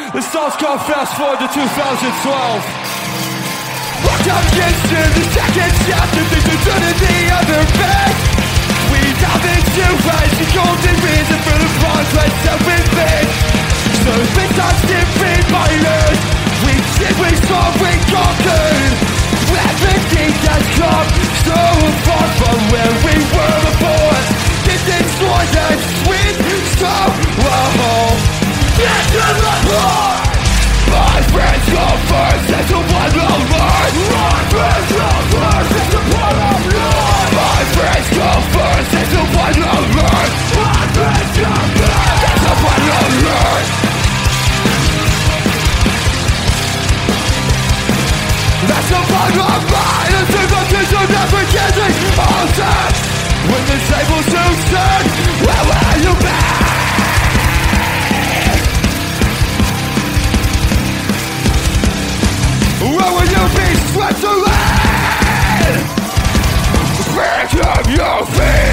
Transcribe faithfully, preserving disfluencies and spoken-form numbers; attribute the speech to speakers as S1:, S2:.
S1: The stars can't fast forward to two thousand twelve. Walked up against you, the second chapter, things are turning the other back. We dive into rise, the golden reason for the progress that we make. So big times different minors, we did, we saw, we conquered. Everything has come so far from where we were before. This is what a sweet soul. Whoa, this is the Lord. My friends go first, that's the one I'll learn. My friends go first, that's the one I'll learn. My friends go first, that's the one I'll learn. My friends go first, that's the one I'll learn. That's the one I'll learn. It's the kids who never get it all set. When the tables do turn, where will you be? Where will you be, Switzerland? Pick up your feet.